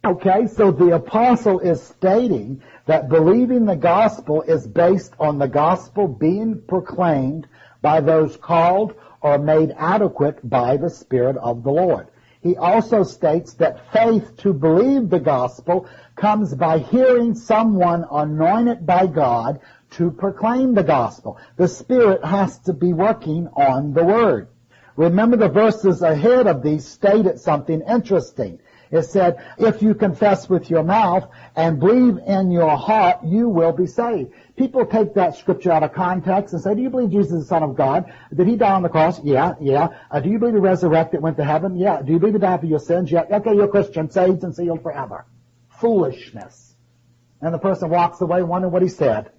Okay, so the apostle is stating that believing the gospel is based on the gospel being proclaimed by those called or made adequate by the Spirit of the Lord. He also states that faith to believe the gospel comes by hearing someone anointed by God to proclaim the gospel. The Spirit has to be working on the Word. Remember, the verses ahead of these stated something interesting. It said, if you confess with your mouth and believe in your heart, you will be saved. People take that scripture out of context and say, do you believe Jesus is the Son of God? Did he die on the cross? Yeah. Do you believe he resurrected, went to heaven? Yeah. Do you believe he died for your sins? Yeah. Okay, you're a Christian, saved and sealed forever. Foolishness. And the person walks away wondering what he said.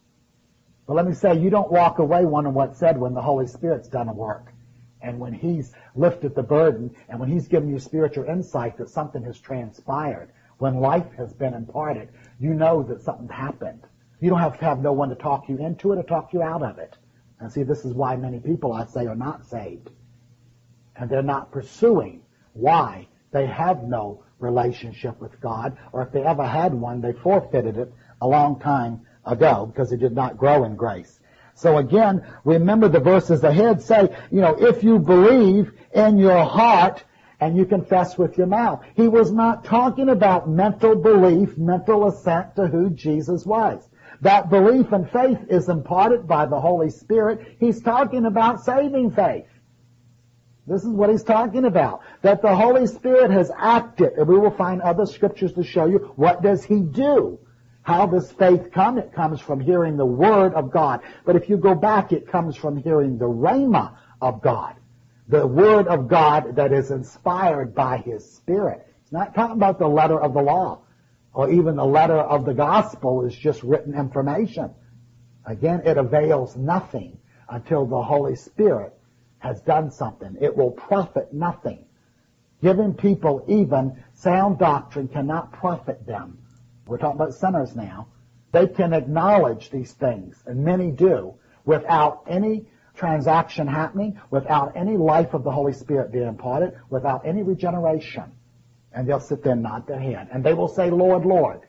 But let me say, you don't walk away wondering what's said when the Holy Spirit's done a work. And when he's lifted the burden, and when he's given you spiritual insight that something has transpired, when life has been imparted, you know that something's happened. You don't have to have no one to talk you into it or talk you out of it. And see, this is why many people, I say, are not saved. And they're not pursuing why they have no relationship with God, or if they ever had one, they forfeited it a long time ago because they did not grow in grace. So again, remember the verses ahead say, if you believe in your heart and you confess with your mouth. He was not talking about mental belief, mental assent to who Jesus was. That belief and faith is imparted by the Holy Spirit. He's talking about saving faith. This is what he's talking about. That the Holy Spirit has acted, and we will find other scriptures to show you what does he do. How does faith come? It comes from hearing the Word of God. But if you go back, it comes from hearing the Rhema of God. The Word of God that is inspired by His Spirit. It's not talking about the letter of the law, or even the letter of the gospel is just written information. Again, it avails nothing until the Holy Spirit has done something. It will profit nothing. Giving people even sound doctrine cannot profit them. We're talking about sinners now. They can acknowledge these things, and many do, without any transaction happening, without any life of the Holy Spirit being imparted, without any regeneration. And they'll sit there and nod their head. And they will say, Lord, Lord,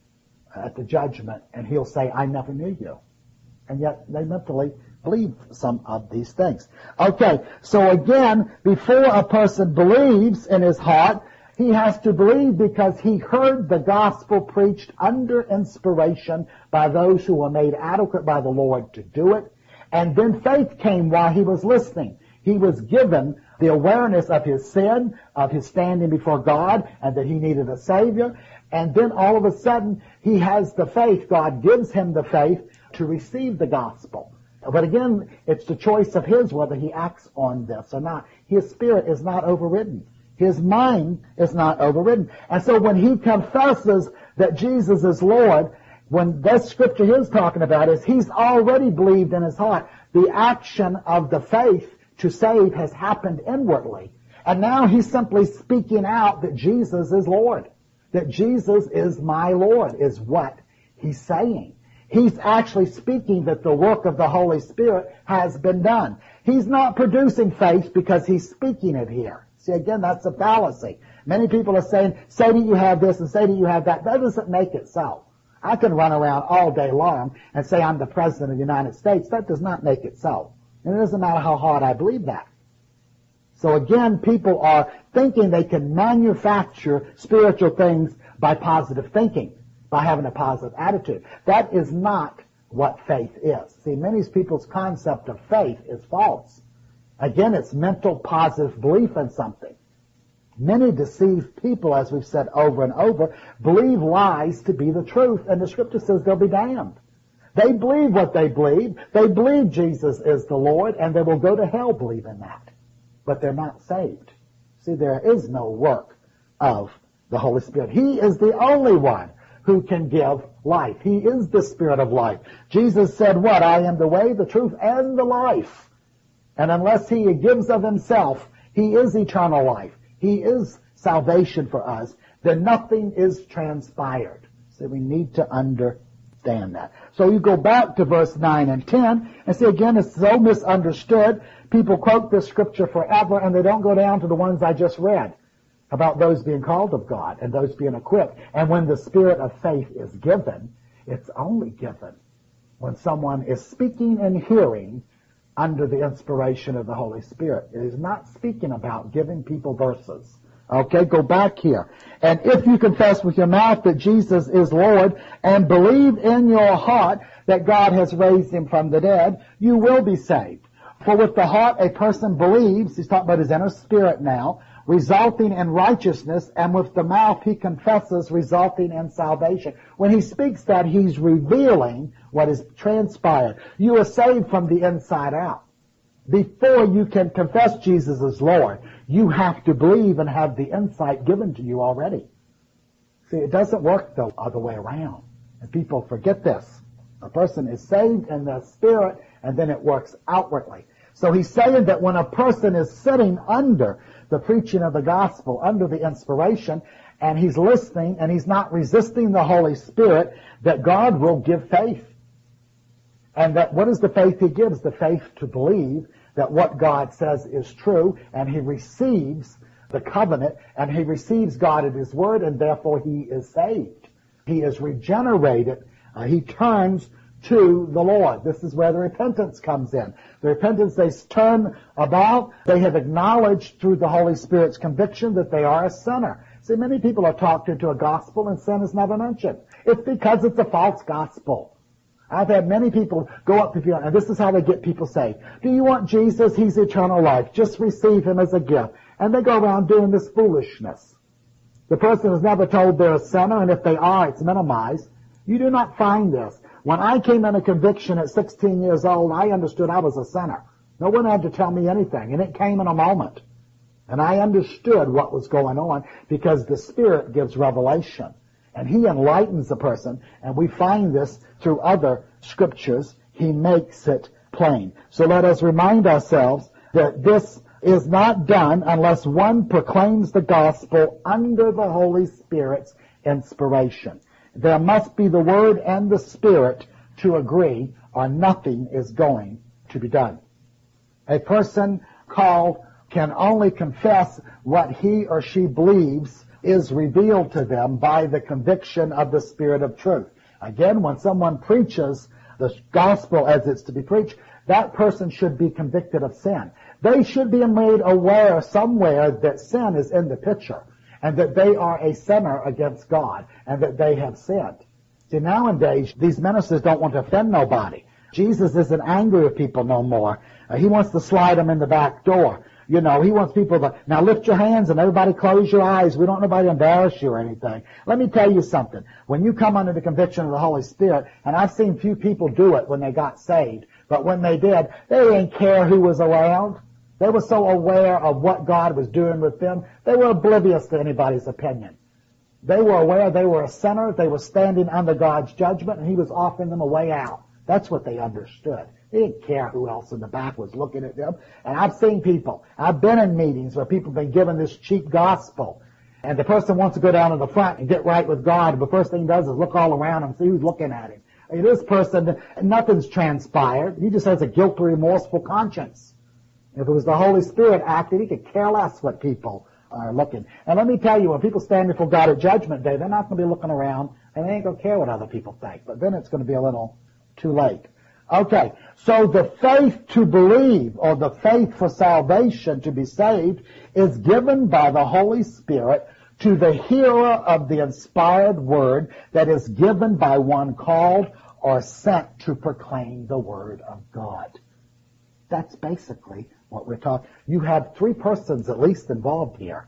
at the judgment, and he'll say, I never knew you. And yet they mentally believe some of these things. Okay, so again, before a person believes in his heart, he has to believe because he heard the gospel preached under inspiration by those who were made adequate by the Lord to do it. And then faith came while he was listening. He was given the awareness of his sin, of his standing before God, and that he needed a Savior. And then all of a sudden, he has the faith. God gives him the faith to receive the gospel. But again, it's the choice of his whether he acts on this or not. His spirit is not overridden. His mind is not overridden. And so when he confesses that Jesus is Lord, when that scripture he's talking about is he's already believed in his heart. The action of the faith to save has happened inwardly. And now he's simply speaking out that Jesus is Lord. That Jesus is my Lord is what he's saying. He's actually speaking that the work of the Holy Spirit has been done. He's not producing faith because he's speaking it here. See, again, that's a fallacy. Many people are saying, say that you have this and say that you have that. That doesn't make it so. I can run around all day long and say I'm the President of the United States. That does not make it so. And it doesn't matter how hard I believe that. So again, people are thinking they can manufacture spiritual things by positive thinking, by having a positive attitude. That is not what faith is. See, many people's concept of faith is false. Again, it's mental positive belief in something. Many deceived people, as we've said over and over, believe lies to be the truth, and the scripture says they'll be damned. They believe what they believe. They believe Jesus is the Lord, and they will go to hell believing that. But they're not saved. See, there is no work of the Holy Spirit. He is the only one who can give life. He is the Spirit of life. Jesus said what? I am the way, the truth, and the life. And unless he gives of himself, he is eternal life. He is salvation for us. Then nothing is transpired. So we need to understand that. So you go back to verse 9 and 10 and see again, it's so misunderstood. People quote this scripture forever and they don't go down to the ones I just read. about those being called of God and those being equipped. And when the spirit of faith is given, it's only given when someone is speaking and hearing under the inspiration of the Holy Spirit. It is not speaking about giving people verses. Okay, go back here. And if you confess with your mouth that Jesus is Lord and believe in your heart that God has raised him from the dead, you will be saved. For with the heart a person believes, he's talking about his inner spirit now, resulting in righteousness, and with the mouth he confesses, resulting in salvation. When he speaks that, he's revealing what is transpired. You are saved from the inside out. Before you can confess Jesus as Lord, you have to believe and have the insight given to you already. See, it doesn't work the other way around. And people forget this. A person is saved in the spirit, and then it works outwardly. So he's saying that when a person is sitting under the preaching of the gospel, under the inspiration, and he's listening and he's not resisting the Holy Spirit, that God will give faith. And that what is the faith he gives? The faith to believe that what God says is true, and he receives the covenant, and he receives God at his word, and therefore he is saved. He is regenerated. He turns to the Lord. This is where the repentance comes in. The repentance, they turn about. They have acknowledged through the Holy Spirit's conviction that they are a sinner. See, many people are talked into a gospel and sin is never mentioned. It's because it's a false gospel. I've had many people go up to people, and this is how they get people saved. Do you want Jesus? He's eternal life. Just receive him as a gift. And they go around doing this foolishness. The person is never told they're a sinner, and if they are, it's minimized. You do not find this. When I came into conviction at 16 years old, I understood I was a sinner. No one had to tell me anything, and it came in a moment. And I understood what was going on because the Spirit gives revelation. And he enlightens a person, and we find this through other scriptures. He makes it plain. So let us remind ourselves that this is not done unless one proclaims the gospel under the Holy Spirit's inspiration. There must be the Word and the Spirit to agree, or nothing is going to be done. A person called can only confess what he or she believes is revealed to them by the conviction of the Spirit of truth. Again, when someone preaches the gospel as it's to be preached, that person should be convicted of sin. They should be made aware somewhere that sin is in the picture, and that they are a sinner against God, and that they have sinned. See, nowadays, these ministers don't want to offend nobody. Jesus isn't angry with people no more. He wants to slide them in the back door. You know, he wants people to, now lift your hands and everybody close your eyes. We don't want nobody to embarrass you or anything. Let me tell you something. When you come under the conviction of the Holy Spirit, and I've seen few people do it when they got saved, but when they did, they didn't care who was around. They were so aware of what God was doing with them, they were oblivious to anybody's opinion. They were aware they were a sinner, they were standing under God's judgment, and he was offering them a way out. That's what they understood. They didn't care who else in the back was looking at them. And I've seen people, I've been in meetings where people have been given this cheap gospel, and the person wants to go down to the front and get right with God, but the first thing he does is look all around and see who's looking at him. And this person, nothing's transpired. He just has a guilty, remorseful conscience. If it was the Holy Spirit acting, he could care less what people are looking. And let me tell you, when people stand before God at Judgment Day, they're not going to be looking around, and they ain't going to care what other people think. But then it's going to be a little too late. Okay, so the faith to believe, or the faith for salvation to be saved, is given by the Holy Spirit to the hearer of the inspired word that is given by one called or sent to proclaim the word of God. That's basically what we're talking. You have three persons at least involved here.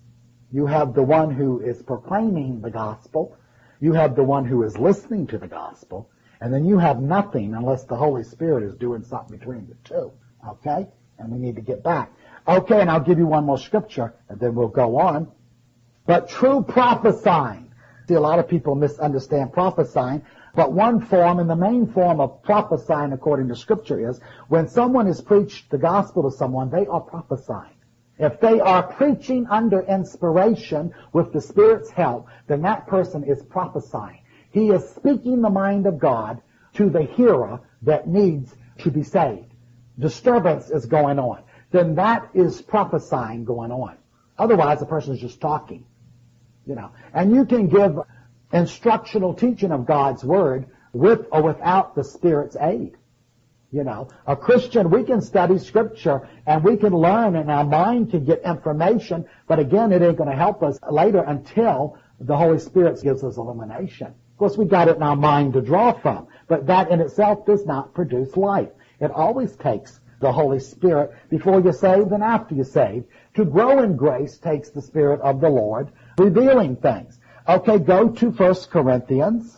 You have the one who is proclaiming the gospel, you have the one who is listening to the gospel, and then you have nothing unless the Holy Spirit is doing something between the two. Okay? And we need to get back. Okay, and I'll give you one more scripture, and then we'll go on. But true prophesying. See, a lot of people misunderstand prophesying, but one form, and the main form of prophesying according to Scripture is, when someone has preached the gospel to someone, they are prophesying. If they are preaching under inspiration with the Spirit's help, then that person is prophesying. He is speaking the mind of God to the hearer that needs to be saved. Disturbance is going on. Then that is prophesying going on. Otherwise, the person is just talking, And you can give instructional teaching of God's Word with or without the Spirit's aid. A Christian, we can study Scripture and we can learn and our mind can get information, but again, it ain't going to help us later until the Holy Spirit gives us illumination. Of course, we got it in our mind to draw from, but that in itself does not produce life. It always takes the Holy Spirit before you're saved and after you're saved. To grow in grace takes the Spirit of the Lord revealing things. Okay, go to 1 Corinthians.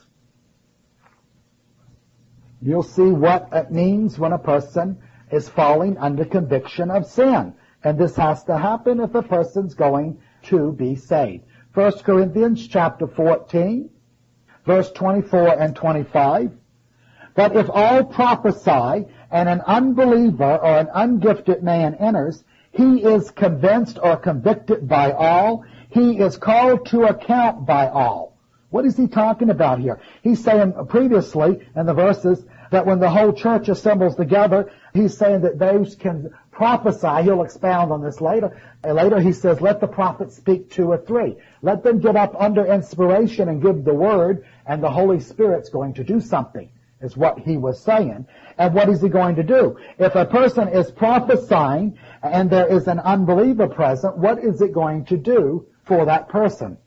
You'll see what it means when a person is falling under conviction of sin. And this has to happen if a person's going to be saved. 1 Corinthians chapter 14, verse 24 and 25. But if all prophesy and an unbeliever or an ungifted man enters, he is convinced or convicted by all. He is called to account by all. What is he talking about here? He's saying previously in the verses that when the whole church assembles together, he's saying that those can prophesy. He'll expound on this later. Later he says, let the prophets speak 2 or 3. Let them get up under inspiration and give the word, and the Holy Spirit's going to do something, is what he was saying. And what is he going to do? If a person is prophesying and there is an unbeliever present, what is it going to do for that person?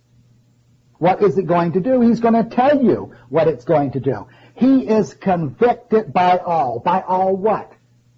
What is it going to do? He's going to tell you what it's going to do. He is convicted by all. By all what?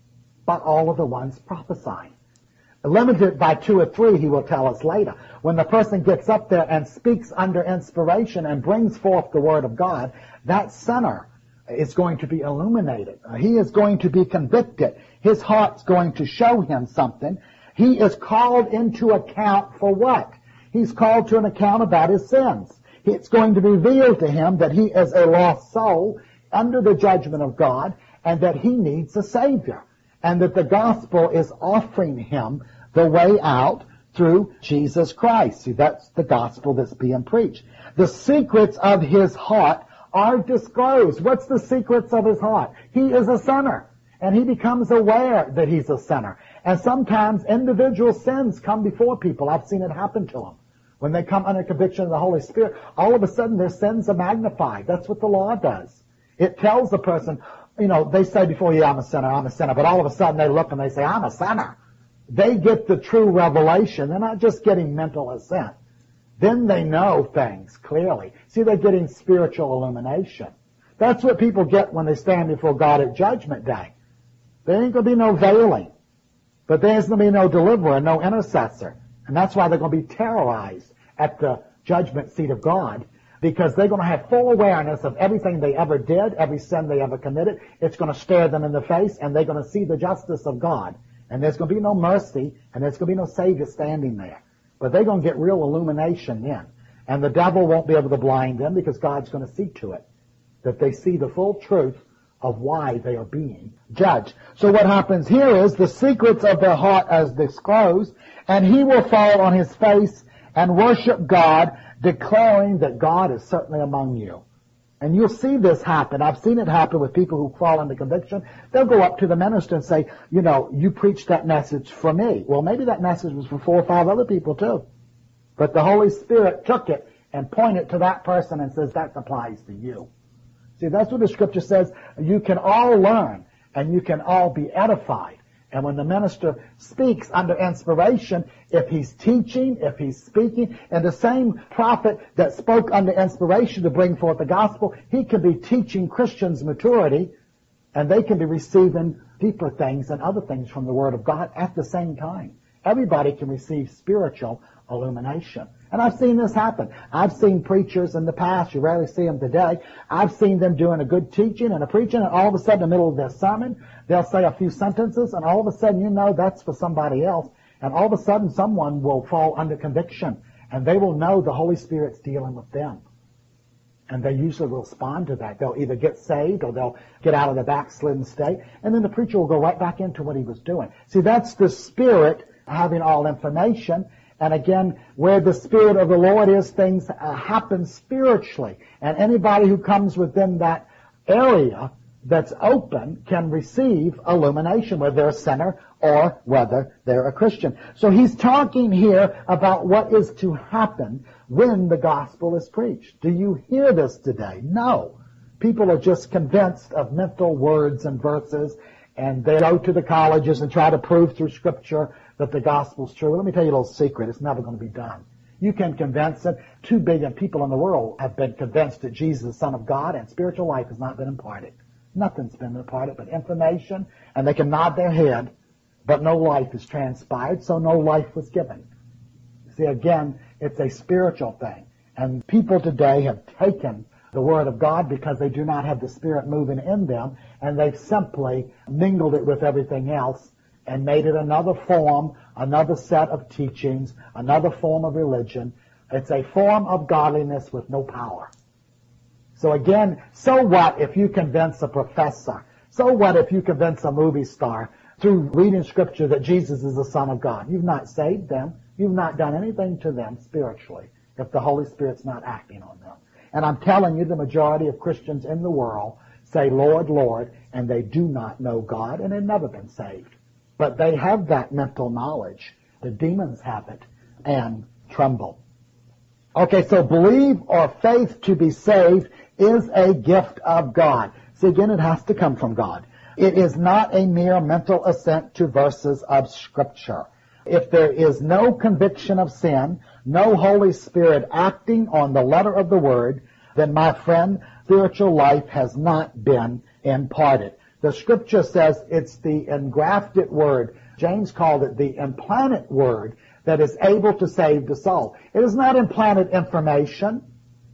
By all of the ones prophesying. Limited by 2 or 3, he will tell us later. When the person gets up there and speaks under inspiration and brings forth the Word of God, that sinner is going to be illuminated. He is going to be convicted. His heart's going to show him something. He is called into account for what? He's called to an account about his sins. It's going to be revealed to him that he is a lost soul under the judgment of God and that he needs a Savior, and that the gospel is offering him the way out through Jesus Christ. See, that's the gospel that's being preached. The secrets of his heart are disclosed. What's the secrets of his heart? He is a sinner, and he becomes aware that he's a sinner. And sometimes individual sins come before people. I've seen it happen to them. When they come under conviction of the Holy Spirit, all of a sudden their sins are magnified. That's what the law does. It tells the person, they say before, I'm a sinner, but all of a sudden they look and they say, I'm a sinner. They get the true revelation. They're not just getting mental assent. Then they know things clearly. See, they're getting spiritual illumination. That's what people get when they stand before God at Judgment Day. There ain't going to be no veiling. But there's going to be no deliverer, no intercessor. And that's why they're going to be terrorized at the judgment seat of God, because they're going to have full awareness of everything they ever did, every sin they ever committed. It's going to stare them in the face, and they're going to see the justice of God. And there's going to be no mercy, and there's going to be no Savior standing there. But they're going to get real illumination then. And the devil won't be able to blind them, because God's going to see to it that they see the full truth of why they are being judged. So what happens here is the secrets of their heart as disclosed, and he will fall on his face and worship God, declaring that God is certainly among you. And you'll see this happen. I've seen it happen with people who fall under conviction. They'll go up to the minister and say, you preached that message for me. Well, maybe that message was for 4 or 5 other people too. But the Holy Spirit took it and pointed to that person and says, that applies to you. See, that's what the Scripture says. You can all learn and you can all be edified. And when the minister speaks under inspiration, if he's teaching, if he's speaking, and the same prophet that spoke under inspiration to bring forth the gospel, he can be teaching Christians maturity, and they can be receiving deeper things and other things from the Word of God at the same time. Everybody can receive spiritual illumination. And I've seen this happen. I've seen preachers in the past, you rarely see them today. I've seen them doing a good teaching and a preaching, and all of a sudden in the middle of their sermon, they'll say a few sentences, and all of a sudden that's for somebody else. And all of a sudden someone will fall under conviction, and they will know the Holy Spirit's dealing with them. And they usually will respond to that. They'll either get saved or they'll get out of the backslidden state, and then the preacher will go right back into what he was doing. See, that's the Spirit having all information. And again, where the Spirit of the Lord is, things happen spiritually. And anybody who comes within that area that's open can receive illumination, whether they're a sinner or whether they're a Christian. So he's talking here about what is to happen when the gospel is preached. Do you hear this today? No. People are just convinced of mental words and verses, and they go to the colleges and try to prove through Scripture that the gospel's true. Well, let me tell you a little secret. It's never going to be done. You can convince them. 2 billion people in the world have been convinced that Jesus is the Son of God, and spiritual life has not been imparted. Nothing's been imparted but information, and they can nod their head, but no life has transpired, so no life was given. See, again, it's a spiritual thing. And people today have taken the Word of God because they do not have the Spirit moving in them, and they've simply mingled it with everything else and made it another form, another set of teachings, another form of religion. It's a form of godliness with no power. So again, so what if you convince a professor? So what if you convince a movie star through reading Scripture that Jesus is the Son of God? You've not saved them. You've not done anything to them spiritually if the Holy Spirit's not acting on them. And I'm telling you, the majority of Christians in the world say, Lord, Lord, and they do not know God, and they've never been saved. But they have that mental knowledge. The demons have it and tremble. Okay, so believe or faith to be saved is a gift of God. See, again, it has to come from God. It is not a mere mental assent to verses of Scripture. If there is no conviction of sin, no Holy Spirit acting on the letter of the Word, then, my friend, spiritual life has not been imparted. The Scripture says it's the engrafted Word. James called it the implanted Word that is able to save the soul. It is not implanted information.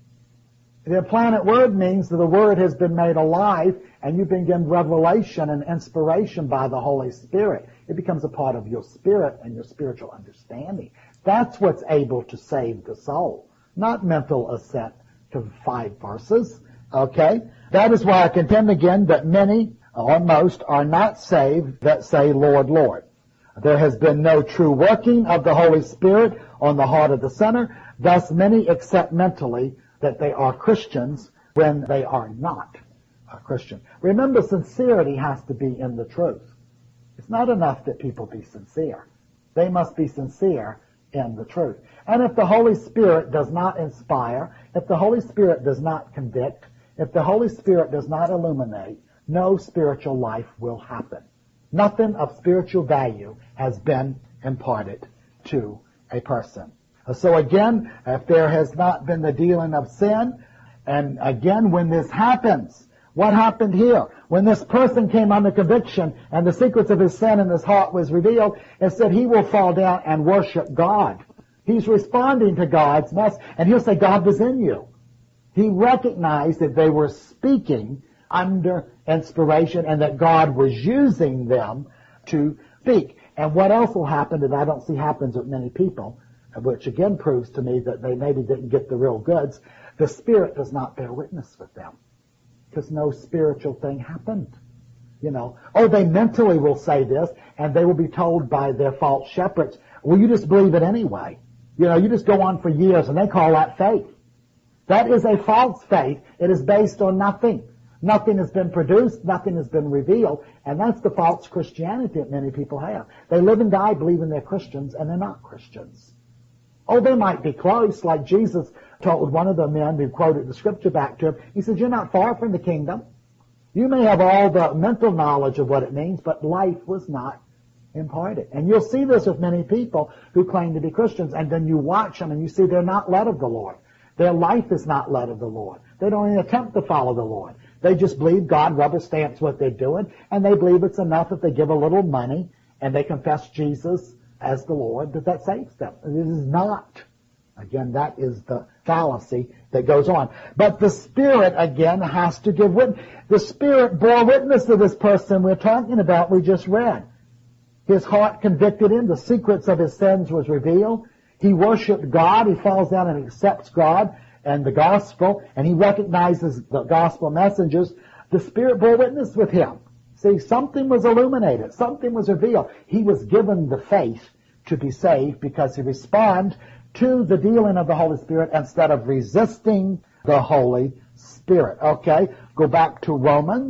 The implanted Word means that the Word has been made alive and you've been given revelation and inspiration by the Holy Spirit. It becomes a part of your spirit and your spiritual understanding. That's what's able to save the soul, not mental assent to 5 verses. Okay? That is why I contend again that many or most are not saved that say, Lord, Lord. There has been no true working of the Holy Spirit on the heart of the sinner. Thus many accept mentally that they are Christians when they are not a Christian. Remember, sincerity has to be in the truth. It's not enough that people be sincere. They must be sincere in the truth. And if the Holy Spirit does not inspire, if the Holy Spirit does not convict, if the Holy Spirit does not illuminate, no spiritual life will happen. Nothing of spiritual value has been imparted to a person. So again, if there has not been the dealing of sin, and again, when this happens, what happened here? When this person came under conviction and the secrets of his sin in his heart was revealed, it said he will fall down and worship God. He's responding to God's message, and he'll say, God was in you. He recognized that they were speaking under inspiration and that God was using them to speak. And what else will happen that I don't see happens with many people, which again proves to me that they maybe didn't get the real goods, the Spirit does not bear witness with them because no spiritual thing happened. You know, they mentally will say this, and they will be told by their false shepherds, well, you just believe it anyway. You know, you just go on for years, and they call that faith. That is a false faith. It is based on nothing. Nothing has been produced, nothing has been revealed, and that's the false Christianity that many people have. They live and die believing they're Christians, and they're not Christians. They might be close, like Jesus told one of the men who quoted the Scripture back to him. He said, you're not far from the kingdom. You may have all the mental knowledge of what it means, but life was not imparted. And you'll see this with many people who claim to be Christians, and then you watch them and you see they're not led of the Lord. Their life is not led of the Lord. They don't even attempt to follow the Lord. They just believe God rubber stamps what they're doing, and they believe it's enough if they give a little money and they confess Jesus as the Lord that saves them. It is not. Again, that is the fallacy that goes on. But the Spirit, again, has to give witness. The Spirit bore witness to this person we're talking about, we just read. His heart convicted him. The secrets of his sins was revealed. He worshiped God. He falls down and accepts God and the gospel, and he recognizes the gospel messengers. The Spirit bore witness with him. See, something was illuminated. Something was revealed. He was given the faith to be saved because he responded to the dealing of the Holy Spirit instead of resisting the Holy Spirit. Okay, go back to Romans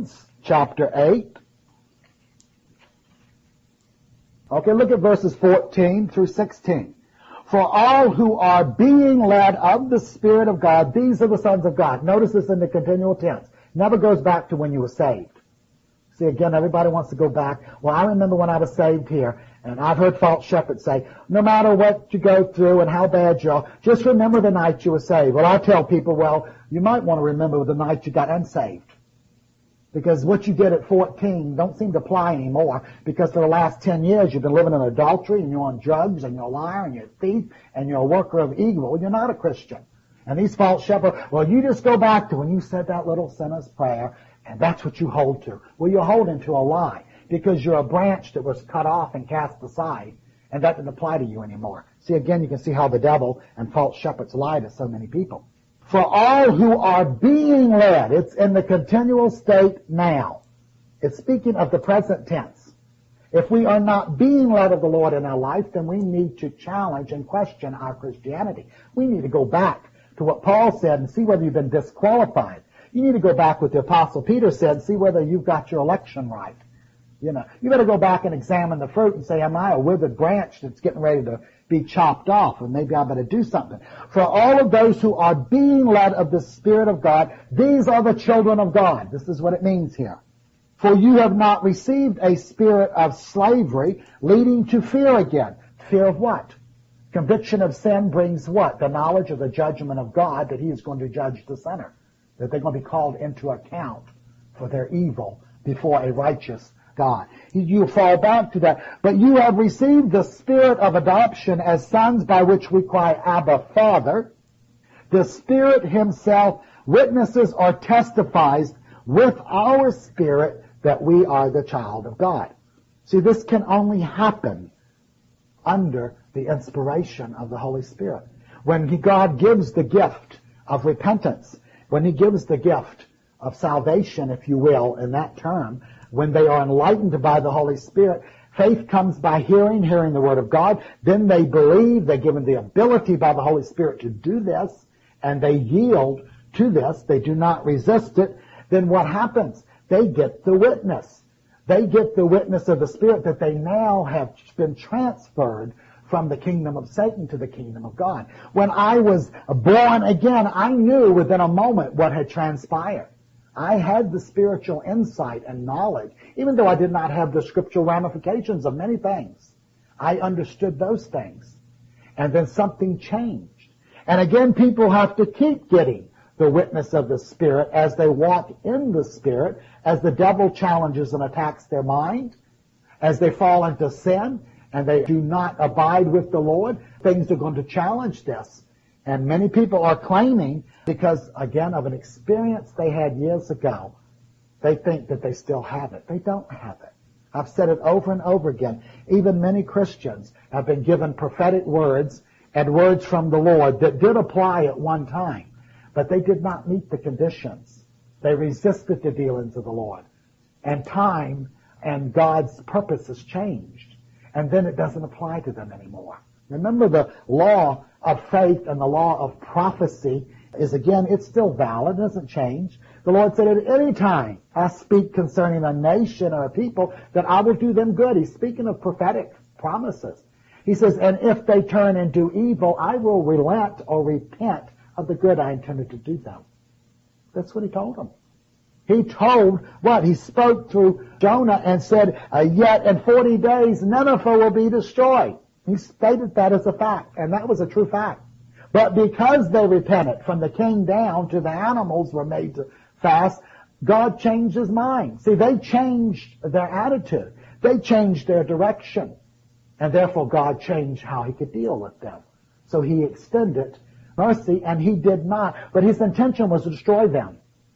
chapter 8. Okay, look at verses 14 through 16. For all who are being led of the Spirit of God, these are the sons of God. Notice this in the continual tense. Never goes back to when you were saved. See, again, everybody wants to go back. Well, I remember when I was saved here, and I've heard false shepherds say, no matter what you go through and how bad you are, just remember the night you were saved. Well, I tell people, well, you might want to remember the night you got unsaved. Because what you did at 14 don't seem to apply anymore, because for the last 10 years you've been living in adultery, and you're on drugs, and you're a liar, and you're a thief, and you're a worker of evil. You're not a Christian. And these false shepherds, well, you just go back to when you said that little sinner's prayer, and that's what you hold to. Well, you're holding to a lie, because you're a branch that was cut off and cast aside, and that doesn't apply to you anymore. See, again, you can see how the devil and false shepherds lie to so many people. For all who are being led, it's in the continual state now. It's speaking of the present tense. If we are not being led of the Lord in our life, then we need to challenge and question our Christianity. We need to go back to what Paul said and see whether you've been disqualified. You need to go back what the Apostle Peter said and see whether you've got your election right. You better go back and examine the fruit and say, am I a withered branch that's getting ready to be chopped off? And maybe I better do something. For all of those who are being led of the Spirit of God, these are the children of God. This is what it means here. For you have not received a spirit of slavery leading to fear again. Fear of what? Conviction of sin brings what? The knowledge of the judgment of God, that He is going to judge the sinner, that they're going to be called into account for their evil before a righteous God. You fall back to that. But you have received the spirit of adoption as sons, by which we cry, Abba, Father. The Spirit Himself witnesses or testifies with our spirit that we are the child of God. See, this can only happen under the inspiration of the Holy Spirit. When God gives the gift of repentance, when He gives the gift of salvation, if you will, in that term, when they are enlightened by the Holy Spirit, faith comes by hearing the Word of God. Then they believe, they're given the ability by the Holy Spirit to do this, and they yield to this. They do not resist it. Then what happens? They get the witness. They get the witness of the Spirit that they now have been transferred from the kingdom of Satan to the kingdom of God. When I was born again, I knew within a moment what had transpired. I had the spiritual insight and knowledge, even though I did not have the scriptural ramifications of many things. I understood those things. And then something changed. And again, people have to keep getting the witness of the Spirit as they walk in the Spirit, as the devil challenges and attacks their mind, as they fall into sin, and they do not abide with the Lord. Things are going to challenge this. And many people are claiming, because, again, of an experience they had years ago, they think that they still have it. They don't have it. I've said it over and over again. Even many Christians have been given prophetic words and words from the Lord that did apply at one time, but they did not meet the conditions. They resisted the dealings of the Lord. And time and God's purposes changed. And then it doesn't apply to them anymore. Remember, the law of faith and the law of prophecy is, again, it's still valid. It doesn't change. The Lord said, at any time I speak concerning a nation or a people, that I will do them good. He's speaking of prophetic promises. He says, and if they turn and do evil, I will relent or repent of the good I intended to do them. That's what He told them. He told what? He spoke through Jonah and said, yet in 40 days Nineveh will be destroyed. He stated that as a fact, and that was a true fact. But because they repented, from the king down to the animals were made to fast, God changed His mind. See, they changed their attitude. They changed their direction. And therefore God changed how He could deal with them. So He extended mercy, and He did not. But His intention was to destroy them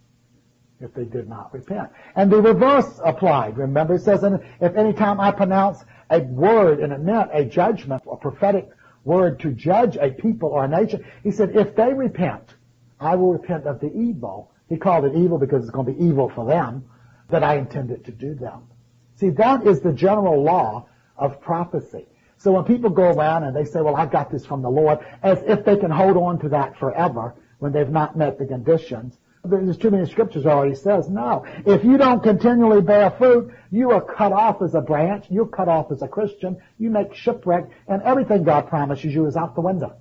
if they did not repent. And the reverse applied. Remember, it says, if any time I pronounce a word, and it meant a judgment, a prophetic word to judge a people or a nation, He said, if they repent, I will repent of the evil. He called it evil because it's going to be evil for them, that I intended to do them. See, that is the general law of prophecy. So when people go around and they say, well, I got this from the Lord, as if they can hold on to that forever when they've not met the conditions, There's too many scriptures already says, no. If you don't continually bear fruit, you are cut off as a branch, you're cut off as a Christian, you make shipwreck, and everything God promises you is out the window.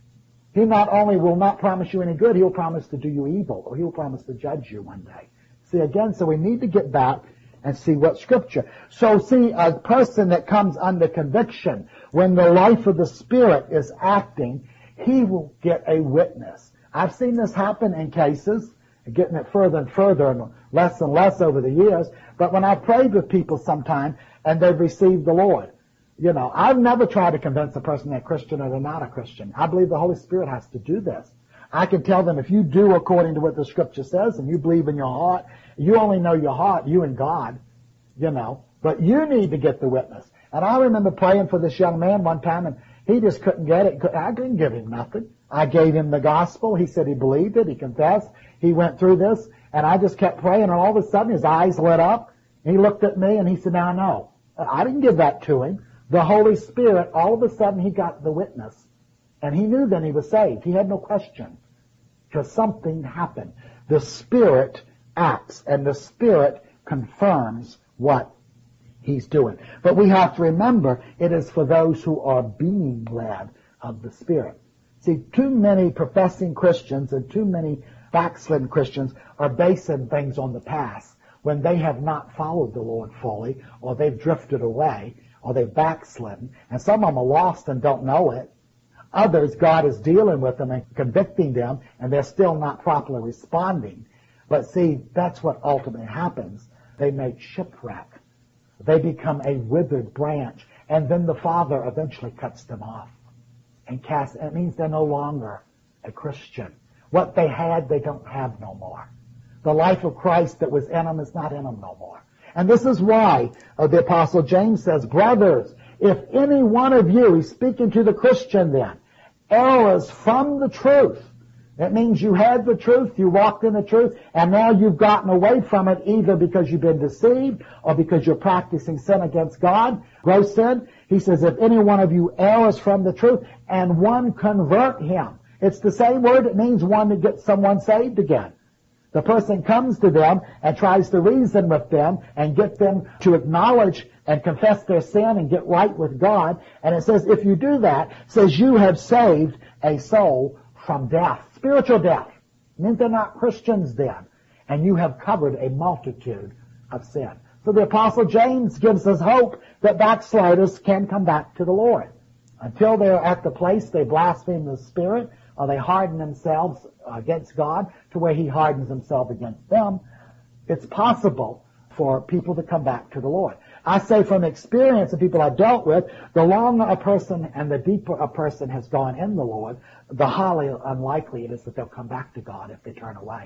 He not only will not promise you any good, he'll promise to do you evil, or he'll promise to judge you one day. See, again, so we need to get back and see what Scripture. So see, a person that comes under conviction, when the life of the Spirit is acting, he will get a witness. I've seen this happen in cases, getting it further and further and less over the years, but when I've prayed with people sometime and they've received the Lord, you know, I've never tried to convince a person they're Christian or they're not a Christian. I believe the Holy Spirit has to do this. I can tell them, if you do according to what the Scripture says and you believe in your heart, you only know your heart, you and God, you know, but you need to get the witness. And I remember praying for this young man one time, and he just couldn't get it. I didn't give him nothing. I gave him the gospel. He said he believed it. He confessed. He went through this, and I just kept praying, and all of a sudden his eyes lit up. He looked at me, and he said, now I know. I didn't give that to him. The Holy Spirit, all of a sudden he got the witness, and he knew then he was saved. He had no question, because something happened. The Spirit acts, and the Spirit confirms what he's doing. But we have to remember, it is for those who are being led of the Spirit. See, too many professing Christians and too many backslidden Christians are basing things on the past when they have not followed the Lord fully, or they've drifted away, or they've backslidden. And some of them are lost and don't know it. Others, God is dealing with them and convicting them, and they're still not properly responding. But see, that's what ultimately happens. They make shipwreck. They become a withered branch, and then the Father eventually cuts them off and casts. It means they're no longer a Christian. What they had, they don't have no more. The life of Christ that was in them is not in them no more. And this is why the Apostle James says, brothers, if any one of you, he's speaking to the Christian then, errs from the truth. That means you had the truth, you walked in the truth, and now you've gotten away from it either because you've been deceived or because you're practicing sin against God, gross sin. He says, if any one of you errs from the truth, and one convert him. It's the same word. It means one to get someone saved again. The person comes to them and tries to reason with them and get them to acknowledge and confess their sin and get right with God. And it says, if you do that, it says you have saved a soul from death, spiritual death. It means they're not Christians then. And you have covered a multitude of sin. So the Apostle James gives us hope that backsliders can come back to the Lord. Until they're at the place they blaspheme the Spirit, or they harden themselves against God to where he hardens himself against them, it's possible for people to come back to the Lord. I say from experience of people I've dealt with, the longer a person and the deeper a person has gone in the Lord, the highly unlikely it is that they'll come back to God if they turn away.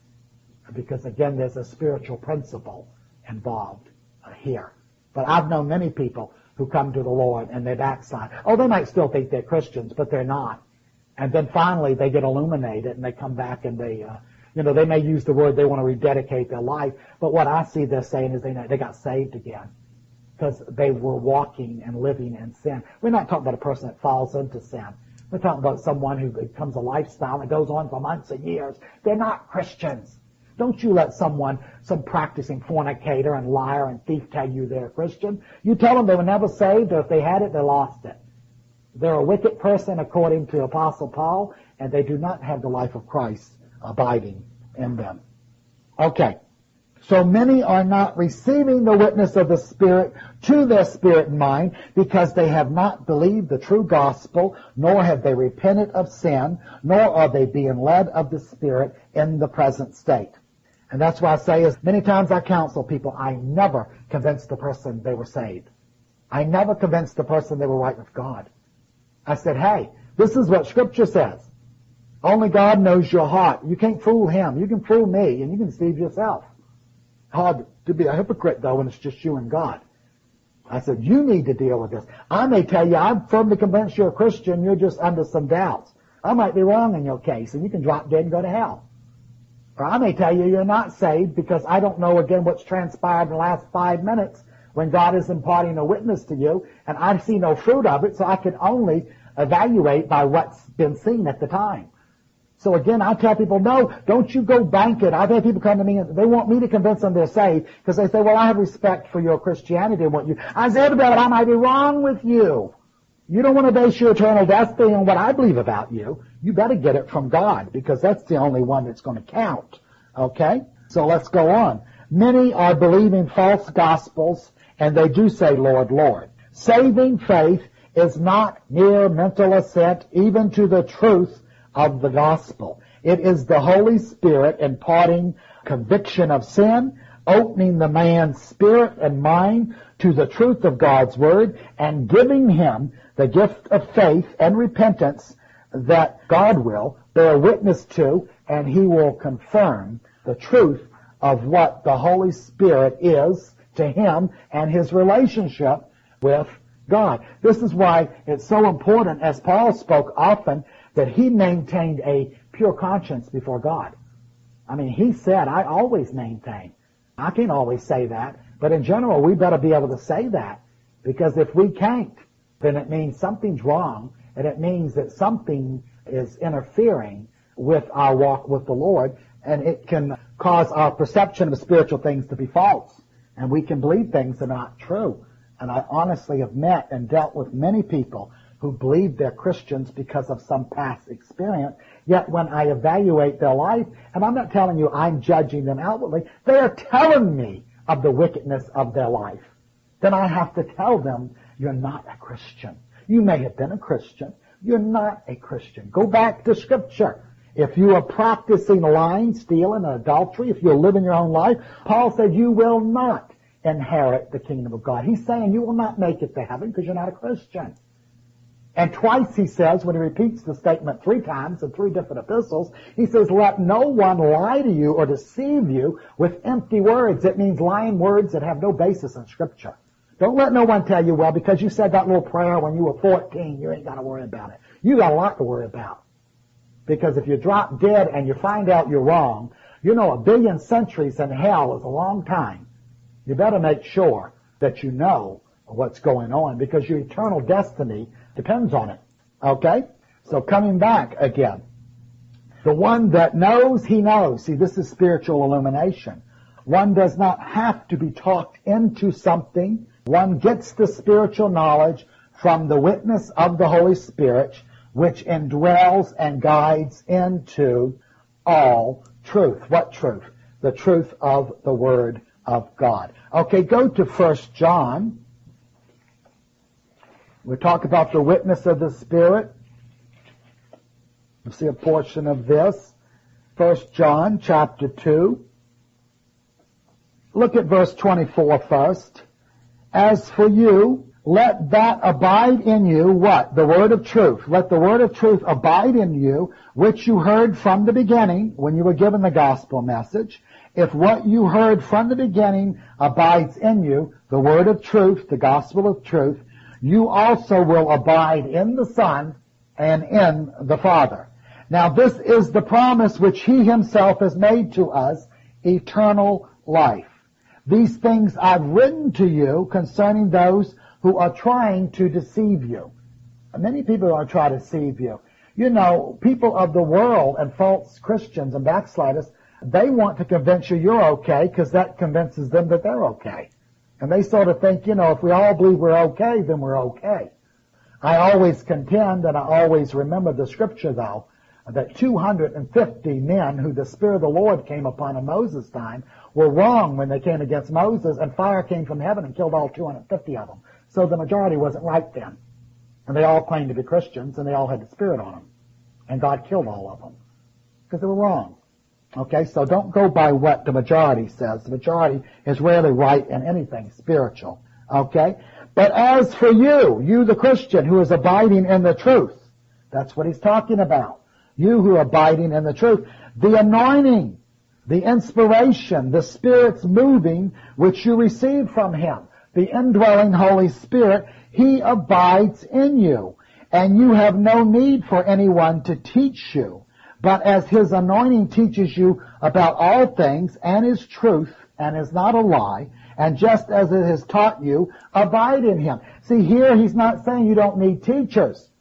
Because again, there's a spiritual principle involved here. But I've known many people who come to the Lord and they backslide. Oh, they might still think they're Christians, but they're not. And then finally they get illuminated and they come back and they may use the word they want to rededicate their life. But what I see they're saying is they got saved again because they were walking and living in sin. We're not talking about a person that falls into sin. We're talking about someone who becomes a lifestyle and goes on for months and years. They're not Christians. Don't you let some practicing fornicator and liar and thief tell you they're a Christian. You tell them they were never saved, or if they had it, they lost it. They're a wicked person according to Apostle Paul, and they do not have the life of Christ abiding in them. Okay. So many are not receiving the witness of the Spirit to their spirit and mind because they have not believed the true gospel, nor have they repented of sin, nor are they being led of the Spirit in the present state. And that's why I say, as many times I counsel people, I never convinced the person they were saved. I never convinced the person they were right with God. I said, hey, this is what Scripture says. Only God knows your heart. You can't fool him. You can fool me, and you can deceive yourself. Hard to be a hypocrite, though, when it's just you and God. I said, you need to deal with this. I may tell you, I'm firmly convinced you're a Christian. You're just under some doubts. I might be wrong in your case, and you can drop dead and go to hell. Or I may tell you you're not saved because I don't know, again, what's transpired in the last 5 minutes when God is imparting a witness to you, and I see no fruit of it, so I can only evaluate by what's been seen at the time. So again, I tell people, no, don't you go bank it. I've had people come to me and they want me to convince them they're saved because they say, well, I have respect for your Christianity and what you... I said, but I might be wrong with you. You don't want to base your eternal destiny on what I believe about you. You better get it from God because that's the only one that's going to count. Okay? So let's go on. Many are believing false gospels and they do say, Lord, Lord. Saving faith is not mere mental assent even to the truth of the gospel. It is the Holy Spirit imparting conviction of sin, opening the man's spirit and mind to the truth of God's word, and giving him the gift of faith and repentance that God will bear witness to, and he will confirm the truth of what the Holy Spirit is to him and his relationship with God. This is why it's so important, as Paul spoke often, that he maintained a pure conscience before God. I mean, he said, I always maintain. I can't always say that, but in general, we better be able to say that, because if we can't, then it means something's wrong, and it means that something is interfering with our walk with the Lord, and it can cause our perception of spiritual things to be false, and we can believe things that are not true. And I honestly have met and dealt with many people who believe they're Christians because of some past experience, yet when I evaluate their life, and I'm not telling you I'm judging them outwardly, they are telling me of the wickedness of their life. Then I have to tell them, you're not a Christian. You may have been a Christian. You're not a Christian. Go back to Scripture. If you are practicing lying, stealing, and adultery, if you're living your own life, Paul said you will not inherit the kingdom of God. He's saying you will not make it to heaven because you're not a Christian. And twice he says, when he repeats the statement 3 times in 3 different epistles, he says, let no one lie to you or deceive you with empty words. It means lying words that have no basis in Scripture. Don't let no one tell you, well, because you said that little prayer when you were 14, you ain't got to worry about it. You got a lot to worry about. Because if you drop dead and you find out you're wrong, you know 1 billion centuries in hell is a long time. You better make sure that you know what's going on, because your eternal destiny depends on it. Okay? So coming back again. The one that knows, he knows. See, this is spiritual illumination. One does not have to be talked into something. One gets the spiritual knowledge from the witness of the Holy Spirit, which indwells and guides into all truth. What truth? The truth of the Word of God. Okay, go to 1 John. We'll talk about the witness of the Spirit. We'll see a portion of this. 1 John chapter 2. Look at verse 24 first. As for you, let that abide in you, what? The word of truth. Let the word of truth abide in you, which you heard from the beginning when you were given the gospel message. If what you heard from the beginning abides in you, the word of truth, the gospel of truth, you also will abide in the Son and in the Father. Now this is the promise which he himself has made to us, eternal life. These things I've written to you concerning those who are trying to deceive you. Many people are trying to deceive you. You know, people of the world and false Christians and backsliders, they want to convince you you're okay because that convinces them that they're okay. And they sort of think, you know, if we all believe we're okay, then we're okay. I always contend, and I always remember the Scripture, though, that 250 men who the Spirit of the Lord came upon in Moses' time were wrong when they came against Moses, and fire came from heaven and killed all 250 of them. So the majority wasn't right then. And they all claimed to be Christians, and they all had the Spirit on them. And God killed all of them because they were wrong. Okay, so don't go by what the majority says. The majority is rarely right in anything spiritual. Okay? But as for you, you the Christian who is abiding in the truth, that's what he's talking about. You who are abiding in the truth, the anointing, the inspiration, the Spirit's moving, which you receive from him, the indwelling Holy Spirit, he abides in you. And you have no need for anyone to teach you. But as his anointing teaches you about all things and is truth and is not a lie, and just as it has taught you, abide in him. See, here he's not saying you don't need teachers.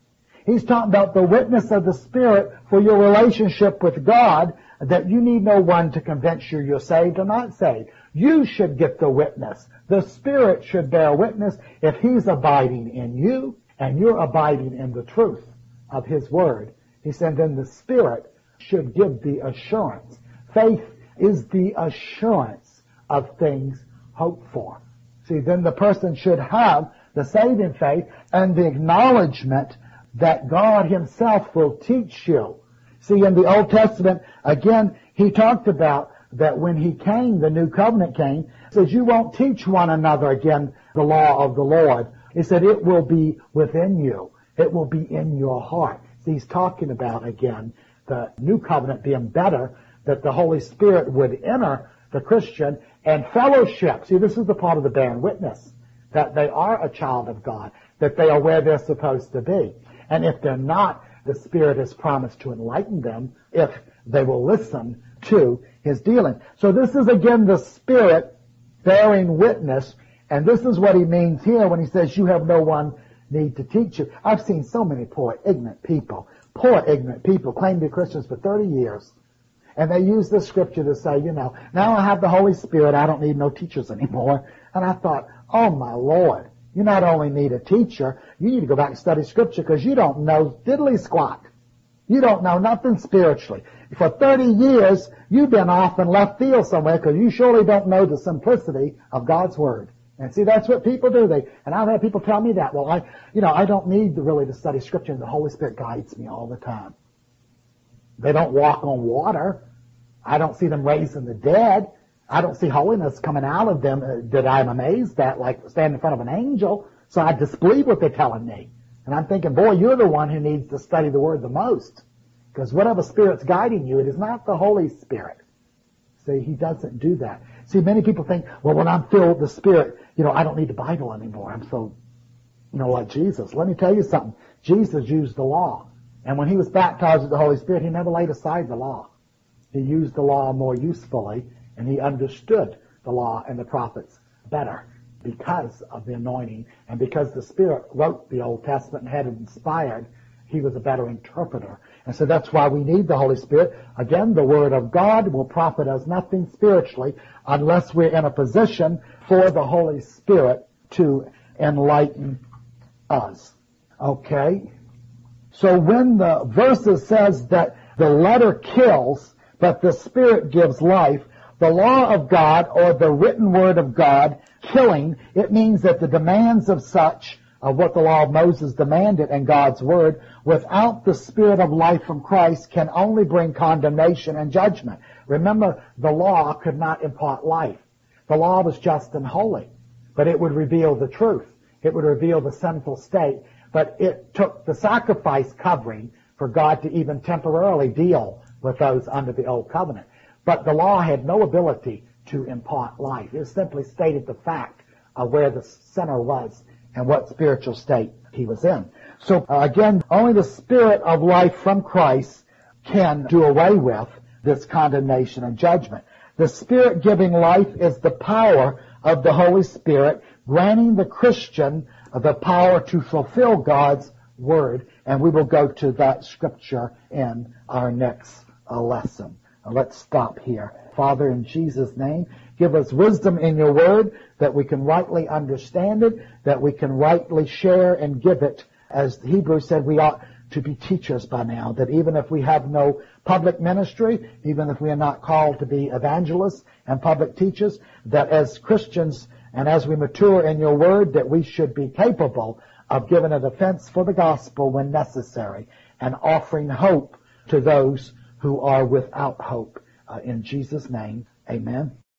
He's talking about the witness of the Spirit for your relationship with God, that you need no one to convince you you're saved or not saved. You should get the witness. The Spirit should bear witness if He's abiding in you and you're abiding in the truth of His Word. He said then the Spirit should give the assurance. Faith is the assurance of things hoped for. See, then the person should have the saving faith and the acknowledgement that God Himself will teach you. See, in the Old Testament, again, He talked about that when He came, the new covenant came, He says, you won't teach one another again the law of the Lord. He said, it will be within you. It will be in your heart. See, He's talking about, again, the new covenant being better, that the Holy Spirit would enter the Christian and fellowship. See, this is the part of the bearing witness, that they are a child of God, that they are where they're supposed to be. And if they're not, the Spirit has promised to enlighten them if they will listen to His dealing. So this is again the Spirit bearing witness, and this is what He means here when He says you have no one need to teach you. I've seen so many poor ignorant people claim to be Christians for 30 years, and they use this scripture to say, now I have the Holy Spirit, I don't need no teachers anymore. And I thought, oh my Lord, you not only need a teacher, you need to go back and study scripture because you don't know diddly squat. You don't know nothing spiritually. For 30 years, you've been off in left field somewhere because you surely don't know the simplicity of God's Word. And see, that's what people do. And I've had people tell me that. Well, I don't need really to study scripture, and the Holy Spirit guides me all the time. They don't walk on water. I don't see them raising the dead. I don't see holiness coming out of them that I'm amazed at, like standing in front of an angel. So I disbelieve what they're telling me. And I'm thinking, boy, you're the one who needs to study the Word the most. Because whatever Spirit's guiding you, it is not the Holy Spirit. See, He doesn't do that. See, many people think, well, when I'm filled with the Spirit, I don't need the Bible anymore. I'm so, like Jesus. Let me tell you something. Jesus used the law. And when He was baptized with the Holy Spirit, He never laid aside the law. He used the law more usefully, and He understood the law and the prophets better because of the anointing. And because the Spirit wrote the Old Testament and had it inspired, He was a better interpreter. And so that's why we need the Holy Spirit. Again, the Word of God will profit us nothing spiritually unless we're in a position for the Holy Spirit to enlighten us. Okay? So when the verses says that the letter kills, but the Spirit gives life, the law of God or the written Word of God killing, it means that the demands of what the law of Moses demanded and God's Word, without the Spirit of life from Christ, can only bring condemnation and judgment. Remember, the law could not impart life. The law was just and holy, but it would reveal the truth. It would reveal the sinful state, but it took the sacrifice covering for God to even temporarily deal with those under the old covenant. But the law had no ability to impart life. It simply stated the fact of where the sinner was and what spiritual state he was in. So again, only the Spirit of life from Christ can do away with this condemnation and judgment. The Spirit giving life is the power of the Holy Spirit, granting the Christian the power to fulfill God's Word. And we will go to that scripture in our next lesson. Let's stop here. Father, in Jesus' name, give us wisdom in your Word, that we can rightly understand it, that we can rightly share and give it. As the Hebrews said, we ought to be teachers by now, that even if we have no public ministry, even if we are not called to be evangelists and public teachers, that as Christians and as we mature in your Word, that we should be capable of giving a defense for the gospel when necessary and offering hope to those who are without hope. In Jesus' name, amen.